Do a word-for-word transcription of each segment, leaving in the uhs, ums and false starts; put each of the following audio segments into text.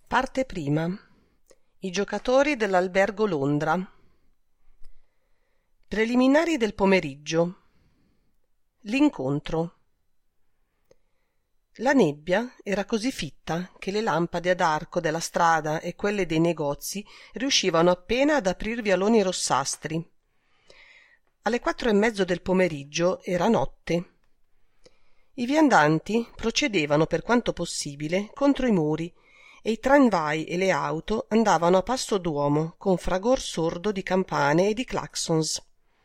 Parte prima. I giocatori dell'Albergo Londra. Preliminari del pomeriggio. L'incontro. La nebbia era così fitta che le lampade ad arco della strada e quelle dei negozi riuscivano appena ad aprir vialoni rossastri. Alle quattro e mezzo del pomeriggio era notte. I viandanti procedevano per quanto possibile contro i muri e i tramvai e le auto andavano a passo d'uomo con fragor sordo di campane e di claxons.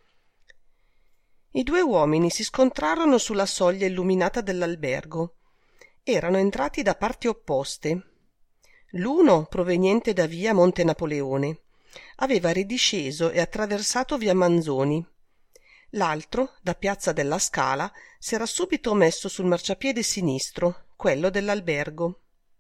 I due uomini si scontrarono sulla soglia illuminata dell'albergo. Erano entrati da parti opposte. L'uno, proveniente da via Monte Napoleone, aveva ridisceso e attraversato via Manzoni. L'altro, da piazza della Scala, s'era subito messo sul marciapiede sinistro, quello dell'albergo.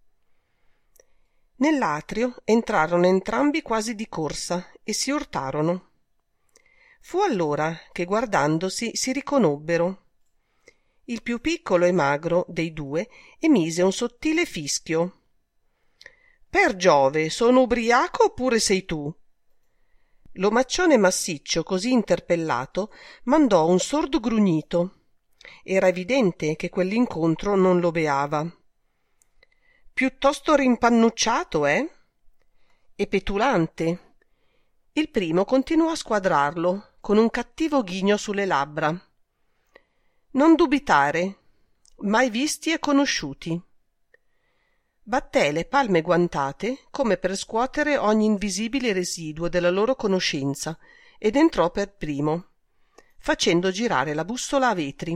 Nell'atrio entrarono entrambi quasi di corsa e si urtarono. Fu allora che, guardandosi, si riconobbero. Il più piccolo e magro dei due emise un sottile fischio. «Per Giove, sono ubriaco oppure sei tu?» L'omaccione massiccio, così interpellato, mandò un sordo grugnito. Era evidente che quell'incontro non lo beava. «Piuttosto rimpannucciato, eh?» «E petulante». Il primo continuò a squadrarlo, con un cattivo ghigno sulle labbra. «Non dubitare, mai visti e conosciuti». Batté le palme guantate come per scuotere ogni invisibile residuo della loro conoscenza ed entrò per primo, facendo girare la bussola a vetri.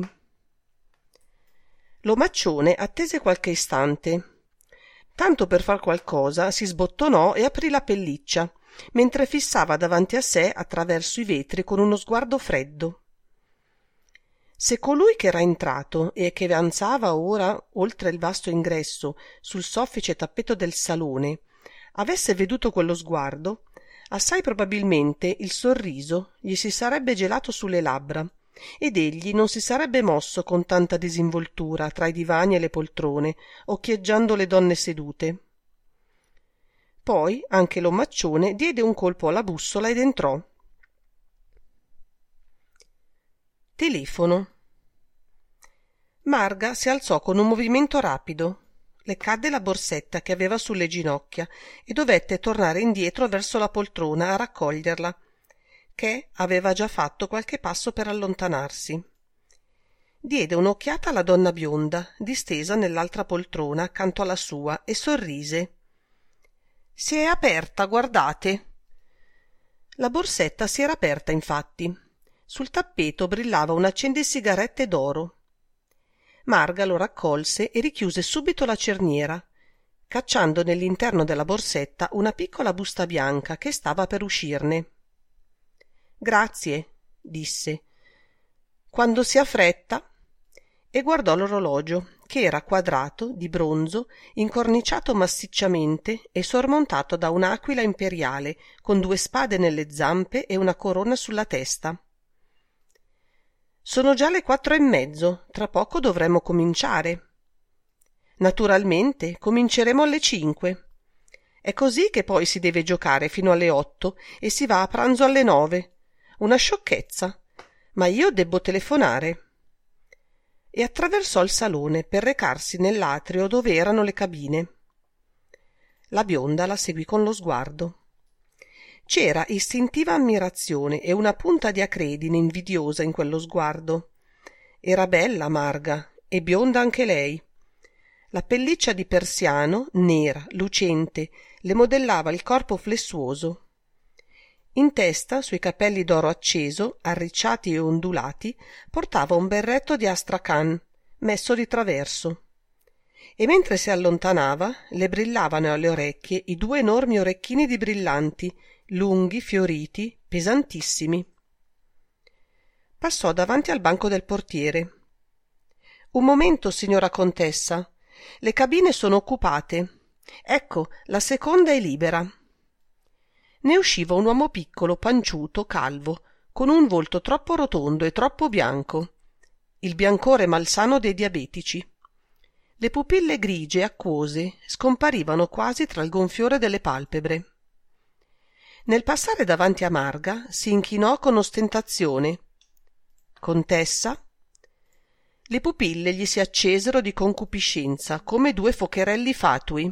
L'omaccione attese qualche istante. Tanto per far qualcosa si sbottonò e aprì la pelliccia, mentre fissava davanti a sé attraverso i vetri con uno sguardo freddo. Se colui che era entrato e che avanzava ora oltre il vasto ingresso sul soffice tappeto del salone avesse veduto quello sguardo, assai probabilmente il sorriso gli si sarebbe gelato sulle labbra ed egli non si sarebbe mosso con tanta disinvoltura tra i divani e le poltrone, occhieggiando le donne sedute. Poi anche l'omaccione diede un colpo alla bussola ed entrò. Telefono. Marga si alzò con un movimento rapido. Le cadde la borsetta che aveva sulle ginocchia e dovette tornare indietro verso la poltrona a raccoglierla, che aveva già fatto qualche passo per allontanarsi. Diede un'occhiata alla donna bionda, distesa nell'altra poltrona accanto alla sua, e sorrise. «Si è aperta, guardate!» La borsetta si era aperta, infatti. Sul tappeto brillava un accendesigarette d'oro. Marga lo raccolse e richiuse subito la cerniera, cacciando nell'interno della borsetta una piccola busta bianca che stava per uscirne. «Grazie», disse. «Quando si ha fretta?» E guardò l'orologio, che era quadrato, di bronzo, incorniciato massicciamente e sormontato da un'aquila imperiale, con due spade nelle zampe e una corona sulla testa. «Sono già le quattro e mezzo, tra poco dovremmo cominciare». «Naturalmente, cominceremo alle cinque. È così che poi si deve giocare fino alle otto e si va a pranzo alle nove. Una sciocchezza, ma io debbo telefonare». E attraversò il salone per recarsi nell'atrio dove erano le cabine. La bionda la seguì con lo sguardo. C'era istintiva ammirazione e una punta di acredine invidiosa in quello sguardo. Era bella Marga, e bionda anche lei. La pelliccia di persiano, nera, lucente, le modellava il corpo flessuoso. In testa, sui capelli d'oro acceso, arricciati e ondulati, portava un berretto di astrachan, messo di traverso. E mentre si allontanava, le brillavano alle orecchie i due enormi orecchini di brillanti, lunghi, fioriti, pesantissimi. Passò davanti al banco del portiere. «Un momento, signora contessa. Le cabine sono occupate. Ecco, la seconda è libera». Ne usciva un uomo piccolo, panciuto, calvo, con un volto troppo rotondo e troppo bianco, il biancore malsano dei diabetici. Le pupille grigie e acquose scomparivano quasi tra il gonfiore delle palpebre. Nel passare davanti a Marga si inchinò con ostentazione. «Contessa?» Le pupille gli si accesero di concupiscenza come due focherelli fatui.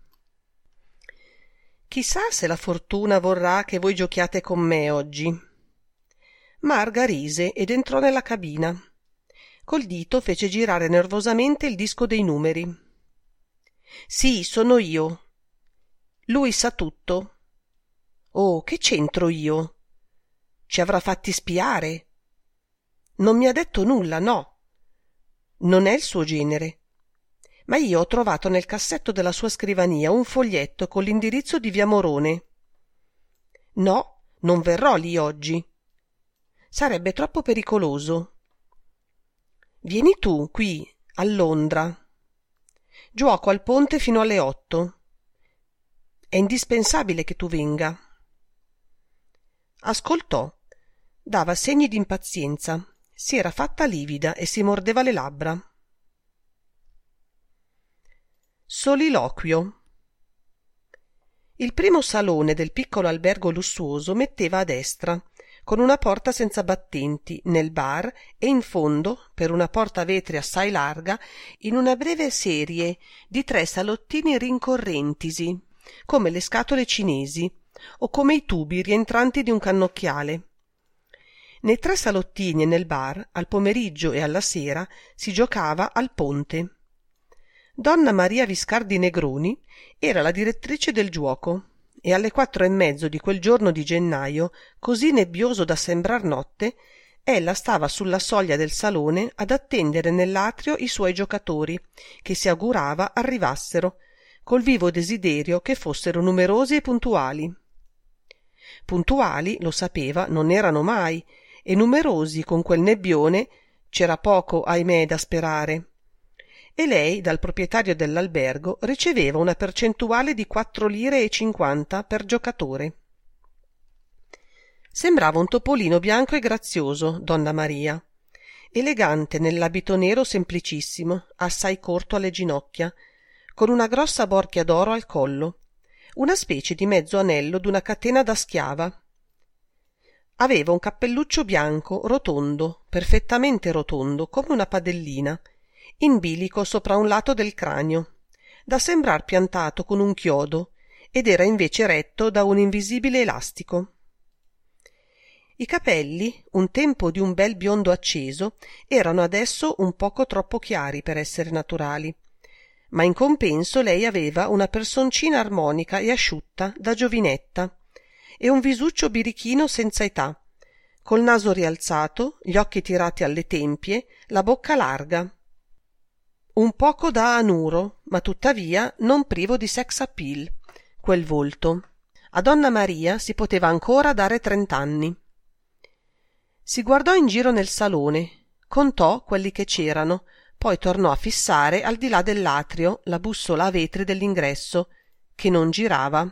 «Chissà se la fortuna vorrà che voi giochiate con me oggi». Marga rise ed entrò nella cabina. Col dito fece girare nervosamente il disco dei numeri. «Sì, sono io. Lui sa tutto?» «Oh, che c'entro io? Ci avrà fatti spiare?» «Non mi ha detto nulla, no. Non è il suo genere. Ma io ho trovato nel cassetto della sua scrivania un foglietto con l'indirizzo di via Morone. No, non verrò lì oggi. Sarebbe troppo pericoloso. Vieni tu qui, a Londra. Giuoco al ponte fino alle otto. È indispensabile che tu venga». Ascoltò. Dava segni d'impazienza. Si era fatta livida e si mordeva le labbra. Soliloquio. Il primo salone del piccolo albergo lussuoso metteva a destra, con una porta senza battenti, nel bar e in fondo, per una porta a vetri assai larga, in una breve serie di tre salottini rincorrentisi, come le scatole cinesi, o come i tubi rientranti di un cannocchiale. Nei tre salottini e nel bar, al pomeriggio e alla sera, si giocava al ponte. Donna Maria Viscardi Negroni era la direttrice del giuoco e alle quattro e mezzo di quel giorno di gennaio, così nebbioso da sembrar notte, ella stava sulla soglia del salone ad attendere nell'atrio i suoi giocatori, che si augurava arrivassero, col vivo desiderio che fossero numerosi e puntuali. Puntuali, lo sapeva, non erano mai, e numerosi con quel nebbione c'era poco, ahimè, da sperare. E lei, dal proprietario dell'albergo, riceveva una percentuale di quattro lire e cinquanta per giocatore. Sembrava un topolino bianco e grazioso, donna Maria, elegante nell'abito nero semplicissimo, assai corto alle ginocchia, con una grossa borchia d'oro al collo, una specie di mezzo anello d'una catena da schiava. Aveva un cappelluccio bianco, rotondo, perfettamente rotondo, come una padellina, in bilico sopra un lato del cranio, da sembrar piantato con un chiodo, ed era invece retto da un invisibile elastico. I capelli, un tempo di un bel biondo acceso, erano adesso un poco troppo chiari per essere naturali, ma in compenso lei aveva una personcina armonica e asciutta da giovinetta e un visuccio birichino senza età, col naso rialzato, gli occhi tirati alle tempie, la bocca larga. Un poco da anuro, ma tuttavia non privo di sex appeal, quel volto. A donna Maria si poteva ancora dare trent'anni. Si guardò in giro nel salone, contò quelli che c'erano, poi tornò a fissare al di là dell'atrio la bussola a vetri dell'ingresso, che non girava.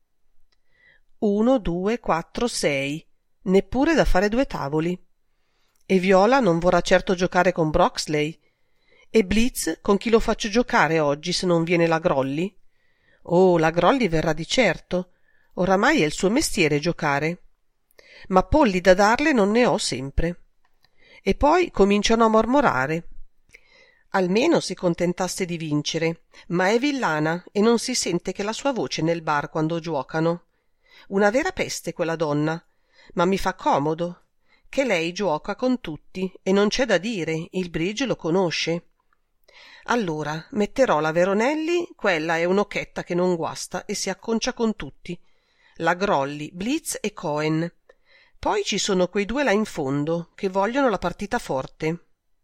Uno, due, quattro, sei, neppure da fare due tavoli. E Viola non vorrà certo giocare con Broxley? E Blitz con chi lo faccio giocare oggi se non viene la Grolli? Oh, la Grolli verrà di certo. Oramai è il suo mestiere giocare. Ma polli da darle non ne ho sempre. E poi cominciano a mormorare. Almeno si contentasse di vincere, ma è villana e non si sente che la sua voce nel bar quando giuocano. Una vera peste quella donna, ma mi fa comodo, che lei giuoca con tutti e non c'è da dire, il bridge lo conosce. Allora metterò la Veronelli, quella è un'occhetta che non guasta e si acconcia con tutti, la Grolli, Blitz e Cohen. Poi ci sono quei due là in fondo che vogliono la partita forte.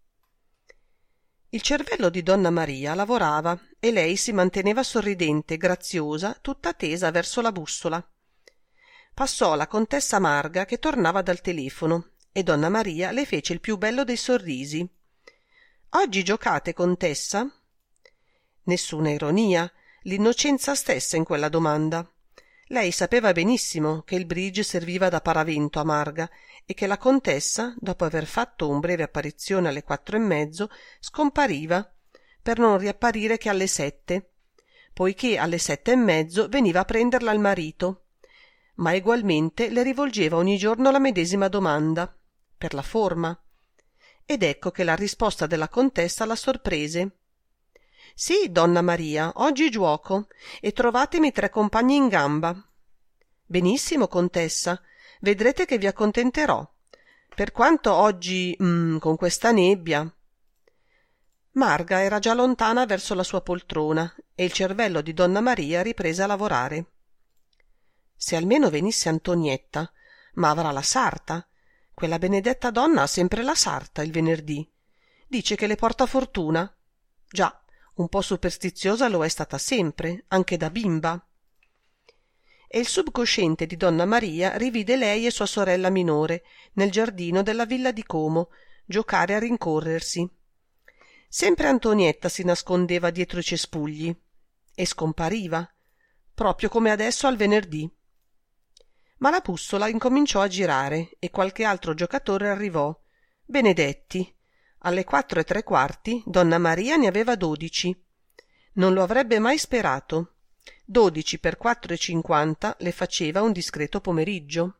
Il cervello di donna Maria lavorava e lei si manteneva sorridente, graziosa, tutta tesa verso la bussola. Passò la contessa Marga che tornava dal telefono e donna Maria le fece il più bello dei sorrisi. «Oggi giocate, contessa?» Nessuna ironia, l'innocenza stessa in quella domanda. Lei sapeva benissimo che il bridge serviva da paravento a Marga e che la contessa, dopo aver fatto un breve apparizione alle quattro e mezzo, scompariva, per non riapparire che alle sette, poiché alle sette e mezzo veniva a prenderla il marito, ma egualmente le rivolgeva ogni giorno la medesima domanda, per la forma. Ed ecco che la risposta della contessa la sorprese. «Sì, donna Maria, oggi giuoco, e trovatemi tre compagni in gamba». «Benissimo, contessa, vedrete che vi accontenterò. Per quanto oggi, mm, con questa nebbia...» Marga era già lontana verso la sua poltrona e il cervello di donna Maria riprese a lavorare. «Se almeno venisse Antonietta, ma avrà la sarta. Quella benedetta donna ha sempre la sarta il venerdì. Dice che le porta fortuna. Già, un po' superstiziosa lo è stata sempre, anche da bimba». E il subconsciente di donna Maria rivide lei e sua sorella minore nel giardino della villa di Como giocare a rincorrersi. Sempre Antonietta si nascondeva dietro i cespugli e scompariva, proprio come adesso al venerdì. Ma la bussola incominciò a girare e qualche altro giocatore arrivò. Benedetti. Alle quattro e tre quarti donna Maria ne aveva dodici. Non lo avrebbe mai sperato. Dodici per quattro e cinquanta le faceva un discreto pomeriggio.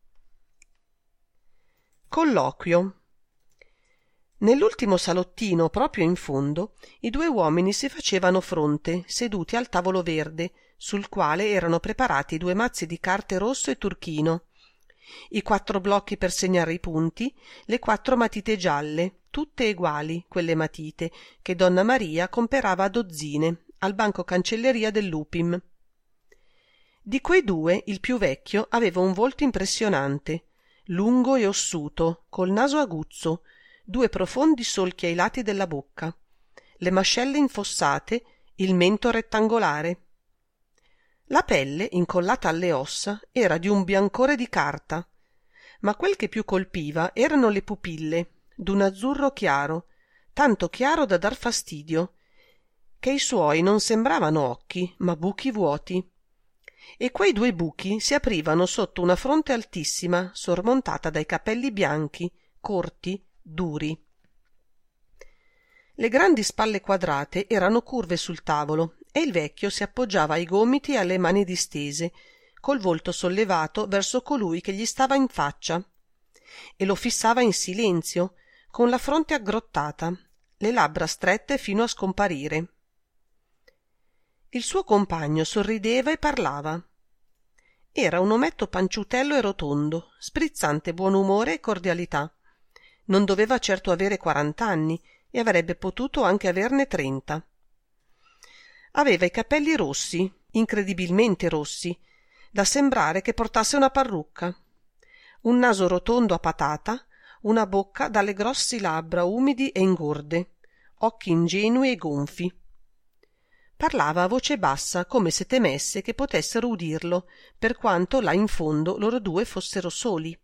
Colloquio. Nell'ultimo salottino, proprio in fondo, i due uomini si facevano fronte, seduti al tavolo verde, sul quale erano preparati due mazzi di carte rosso e turchino, i quattro blocchi per segnare i punti, le quattro matite gialle, tutte eguali, quelle matite, che donna Maria comperava a dozzine, al banco cancelleria dell'Upim. Di quei due il più vecchio aveva un volto impressionante, lungo e ossuto, col naso aguzzo, due profondi solchi ai lati della bocca, le mascelle infossate, il mento rettangolare. La pelle, incollata alle ossa, era di un biancore di carta, ma quel che più colpiva erano le pupille, d'un azzurro chiaro, tanto chiaro da dar fastidio, che i suoi non sembravano occhi, ma buchi vuoti. E quei due buchi si aprivano sotto una fronte altissima, sormontata dai capelli bianchi, corti, duri. Le grandi spalle quadrate erano curve sul tavolo e il vecchio si appoggiava ai gomiti e alle mani distese, col volto sollevato verso colui che gli stava in faccia, e lo fissava in silenzio, con la fronte aggrottata, le labbra strette fino a scomparire. Il suo compagno sorrideva e parlava. Era un ometto panciutello e rotondo, sprizzante buon umore e cordialità. Non doveva certo avere quarant'anni e avrebbe potuto anche averne trenta. Aveva i capelli rossi, incredibilmente rossi, da sembrare che portasse una parrucca, un naso rotondo a patata, una bocca dalle grossi labbra umidi e ingorde, occhi ingenui e gonfi. Parlava a voce bassa, come se temesse che potessero udirlo, per quanto là in fondo loro due fossero soli.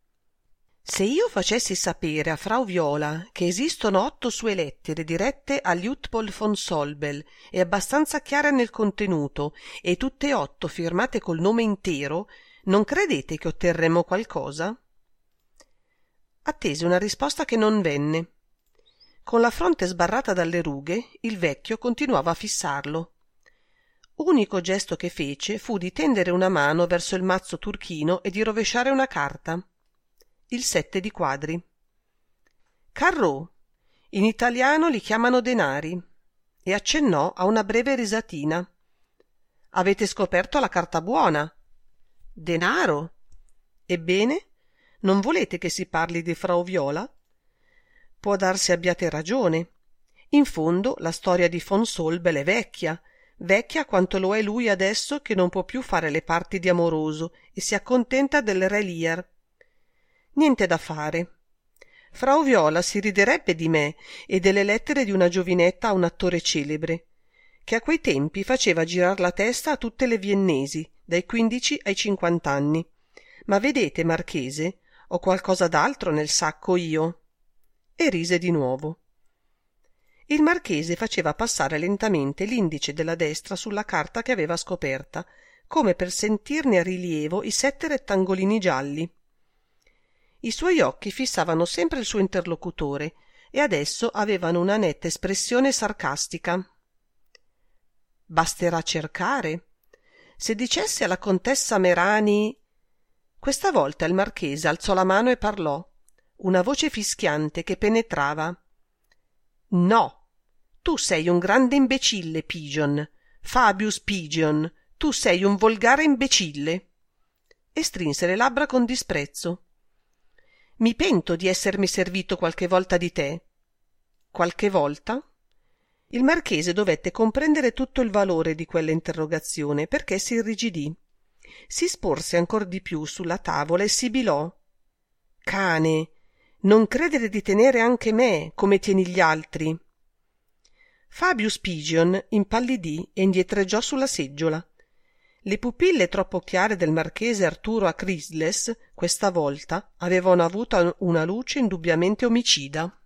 Se io facessi sapere a Frau Viola che esistono otto sue lettere dirette a Luitpold von Solbel e abbastanza chiare nel contenuto, e tutte e otto firmate col nome intero, non credete che otterremmo qualcosa? Attese una risposta che non venne. Con la fronte sbarrata dalle rughe, il vecchio continuava a fissarlo. Unico gesto che fece fu di tendere una mano verso il mazzo turchino e di rovesciare una carta. Il sette di quadri. Carreau. In italiano li chiamano denari. E accennò a una breve risatina. Avete scoperto la carta buona. Denaro? Ebbene, non volete che si parli di Frau Viola? Può darsi abbiate ragione. In fondo la storia di von Solbel è vecchia, vecchia quanto lo è lui adesso che non può più fare le parti di amoroso e si accontenta del Re Lear. Niente da fare. Frau Viola si riderebbe di me e delle lettere di una giovinetta a un attore celebre, che a quei tempi faceva girar la testa a tutte le viennesi, dai quindici ai cinquant'anni. Ma vedete, marchese, ho qualcosa d'altro nel sacco io. E rise di nuovo. Il marchese faceva passare lentamente l'indice della destra sulla carta che aveva scoperta, come per sentirne a rilievo i sette rettangolini gialli. I suoi occhi fissavano sempre il suo interlocutore e adesso avevano una netta espressione sarcastica. Basterà cercare. Se dicessi alla contessa Merani... Questa volta il marchese alzò la mano e parlò, una voce fischiante che penetrava. No, tu sei un grande imbecille, Pigeon, Fabius Pigeon, tu sei un volgare imbecille. E strinse le labbra con disprezzo. Mi pento di essermi servito qualche volta di te. Qualche volta? Il marchese dovette comprendere tutto il valore di quell'interrogazione perché si irrigidì. Si sporse ancor di più sulla tavola e sibilò. Cane, non credere di tenere anche me come tieni gli altri. Fabius Pigeon impallidì e indietreggiò sulla seggiola. Le pupille troppo chiare del marchese Arturo Acrisles questa volta avevano avuto una luce indubbiamente omicida.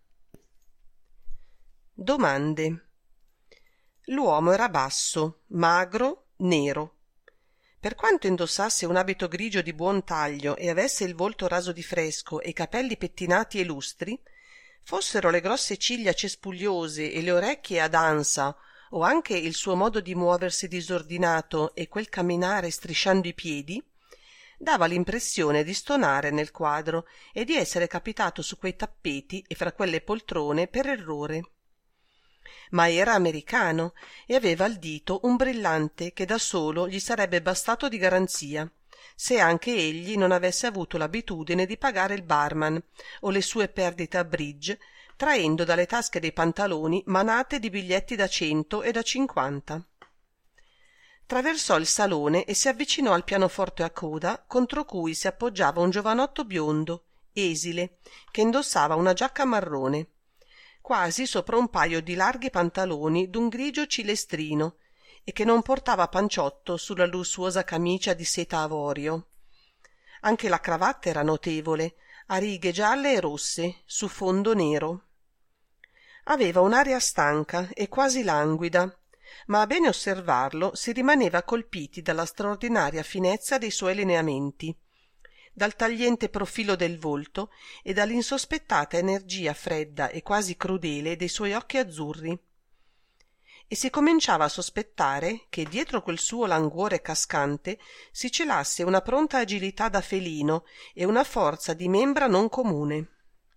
Domande. L'uomo era basso, magro, nero. Per quanto indossasse un abito grigio di buon taglio e avesse il volto raso di fresco e i capelli pettinati e lustri, fossero le grosse ciglia cespugliose e le orecchie ad ansa o anche il suo modo di muoversi disordinato e quel camminare strisciando i piedi, dava l'impressione di stonare nel quadro e di essere capitato su quei tappeti e fra quelle poltrone per errore. Ma era americano e aveva al dito un brillante che da solo gli sarebbe bastato di garanzia, se anche egli non avesse avuto l'abitudine di pagare il barman o le sue perdite a bridge, traendo dalle tasche dei pantaloni manate di biglietti da cento e da cinquanta. Traversò il salone e si avvicinò al pianoforte a coda contro cui si appoggiava un giovanotto biondo, esile, che indossava una giacca marrone, quasi sopra un paio di larghi pantaloni d'un grigio cilestrino e che non portava panciotto sulla lussuosa camicia di seta avorio. Anche la cravatta era notevole, a righe gialle e rosse, su fondo nero. Aveva un'aria stanca e quasi languida, ma a bene osservarlo si rimaneva colpiti dalla straordinaria finezza dei suoi lineamenti, dal tagliente profilo del volto e dall'insospettata energia fredda e quasi crudele dei suoi occhi azzurri. E si cominciava a sospettare che dietro quel suo languore cascante si celasse una pronta agilità da felino e una forza di membra non comune.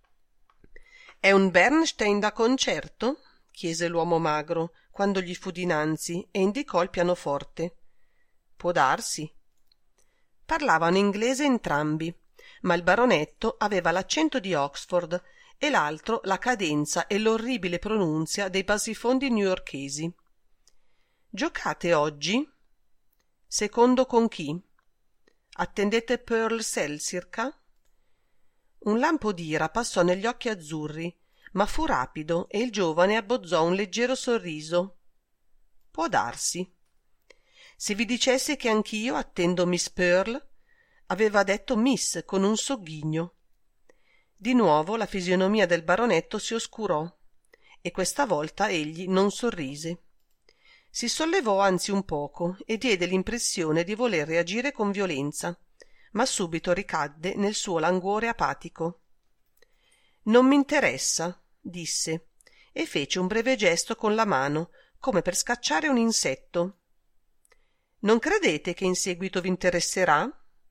«È un Bernstein da concerto?» chiese l'uomo magro, quando gli fu dinanzi, e indicò il pianoforte. «Può darsi». Parlavano inglese entrambi, ma il baronetto aveva l'accento di Oxford e l'altro la cadenza e l'orribile pronunzia dei basifondi newyorkesi. «Giocate oggi?» «Secondo con chi?» «Attendete Purcell circa?» Un lampo d'ira passò negli occhi azzurri, ma fu rapido e il giovane abbozzò un leggero sorriso. «Può darsi». «Se vi dicessi che anch'io attendo Miss Pearl?» Aveva detto Miss con un sogghigno. Di nuovo la fisionomia del baronetto si oscurò e questa volta egli non sorrise. Si sollevò anzi un poco e diede l'impressione di voler reagire con violenza, ma subito ricadde nel suo languore apatico. «Non m'interessa», disse, e fece un breve gesto con la mano, come per scacciare un insetto. «Non credete che in seguito vi interesserà?»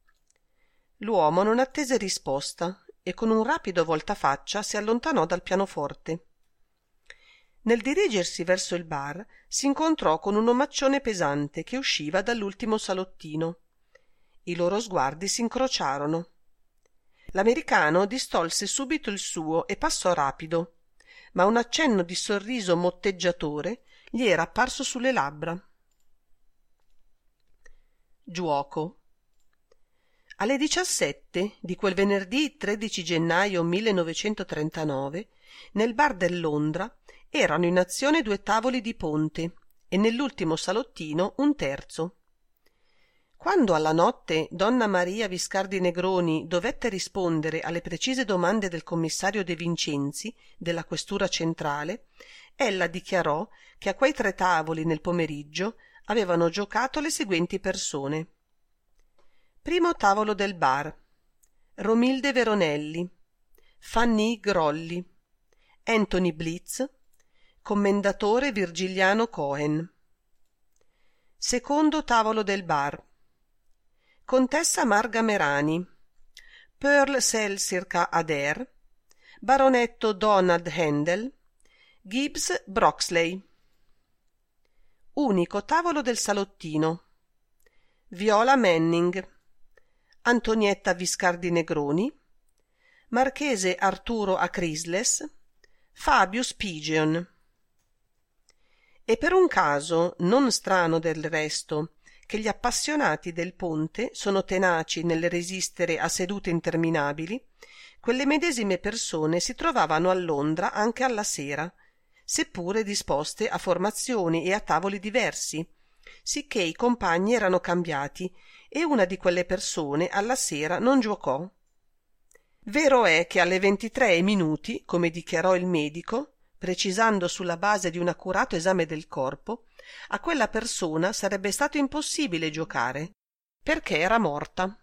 L'uomo non attese risposta e con un rapido voltafaccia si allontanò dal pianoforte. Nel dirigersi verso il bar si incontrò con un omaccione pesante che usciva dall'ultimo salottino. I loro sguardi s'incrociarono. L'americano distolse subito il suo e passò rapido, ma un accenno di sorriso motteggiatore gli era apparso sulle labbra. Giuoco. Alle diciassette di quel venerdì tredici gennaio millenovecentotrentanove, nel bar del Londra erano in azione due tavoli di ponte e nell'ultimo salottino un terzo. Quando alla notte donna Maria Viscardi Negroni dovette rispondere alle precise domande del commissario De Vincenzi della questura centrale, ella dichiarò che a quei tre tavoli nel pomeriggio avevano giocato le seguenti persone. Primo tavolo del bar: Romilde Veronelli, Fanny Grolli, Anthony Blitz, commendatore Virgiliano Cohen. Secondo tavolo del bar: Contessa Marga Merani, Pearl Selsirka Adair, Baronetto Donald Handel, Gibbs Broxley. Unico tavolo del salottino: Viola Manning, Antonietta Viscardi Negroni, Marchese Arturo Acrisles, Fabius Pigeon. E per un caso non strano del resto, che gli appassionati del ponte sono tenaci nel resistere a sedute interminabili, quelle medesime persone si trovavano a Londra anche alla sera, seppure disposte a formazioni e a tavoli diversi, sicché i compagni erano cambiati e una di quelle persone alla sera non giuocò. Vero è che alle ventitré e minuti, come dichiarò il medico, precisando sulla base di un accurato esame del corpo, a quella persona sarebbe stato impossibile giocare, perché era morta.